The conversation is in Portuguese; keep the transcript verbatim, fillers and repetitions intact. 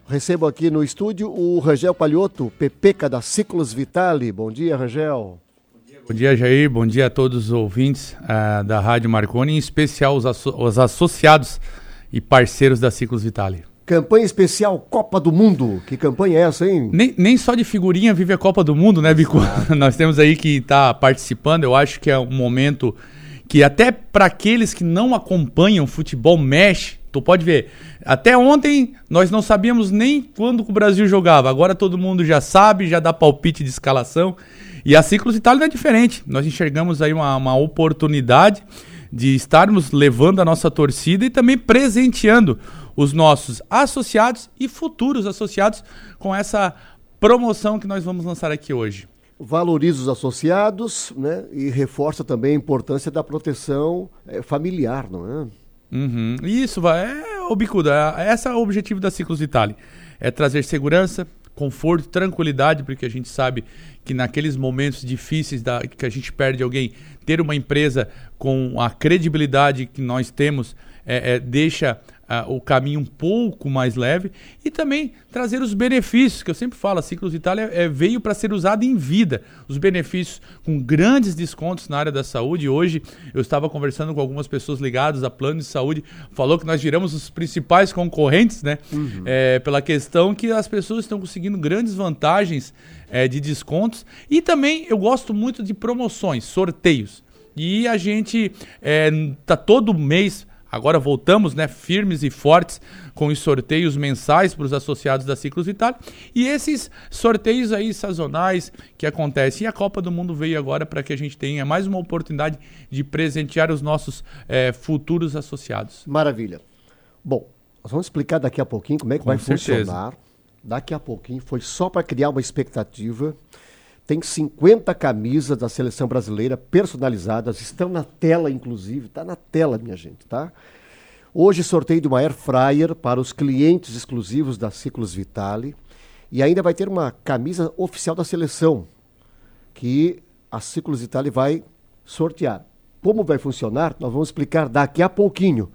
Recebo aqui no estúdio o Rangel Palhotto, Pepeca da Ciclos Vitale. Bom dia, Rangel. Bom dia, Jair. Bom dia a todos os ouvintes uh, da Rádio Marconi, em especial os, asso- os associados e parceiros da Ciclos Vitale. Campanha especial Copa do Mundo. Que campanha é essa, hein? Nem, nem só de figurinha vive a Copa do Mundo, né, Bico? Nós temos aí que estar tá participando. Eu acho que é um momento que até para aqueles que não acompanham futebol mexe. Tu pode ver, até ontem nós não sabíamos nem quando o Brasil jogava. Agora todo mundo já sabe, já dá palpite de escalação. E a Ciclos Vitale não é diferente. Nós enxergamos aí uma, uma oportunidade de estarmos levando a nossa torcida e também presenteando os nossos associados e futuros associados com essa promoção que nós vamos lançar aqui hoje. Valoriza os associados, né? E reforça também a importância da proteção é, familiar, não é? Uhum. Isso, vai. É, ô Bicuda, é, esse é o objetivo da Ciclos Vitale. É trazer segurança, conforto, tranquilidade, porque a gente sabe que naqueles momentos difíceis da, que a gente perde alguém, ter uma empresa com a credibilidade que nós temos é, é, deixa uh, o caminho um pouco mais leve e também trazer os benefícios, que eu sempre falo, a Ciclos Vitale é, veio para ser usada em vida, os benefícios com grandes descontos na área da saúde. Hoje eu estava conversando com algumas pessoas ligadas a plano de saúde, falou que nós viramos os principais concorrentes, né? Uhum. É, pela questão que as pessoas estão conseguindo grandes vantagens é, de descontos e também eu gosto muito de promoções, sorteios. E a gente é, tá todo mês, agora voltamos, né, firmes e fortes com os sorteios mensais para os associados da Ciclos Vitale. E esses sorteios aí sazonais que acontecem. E a Copa do Mundo veio agora para que a gente tenha mais uma oportunidade de presentear os nossos é, futuros associados. Maravilha. Bom, nós vamos explicar daqui a pouquinho como é que com vai certeza. funcionar. Daqui a pouquinho, foi só para criar uma expectativa. Tem cinquenta camisas da Seleção Brasileira personalizadas, estão na tela, inclusive, está na tela, minha gente, tá? Hoje sorteio de uma Air Fryer para os clientes exclusivos da Ciclos Vitale e ainda vai ter uma camisa oficial da Seleção, que a Ciclos Vitale vai sortear. Como vai funcionar, nós vamos explicar daqui a pouquinho.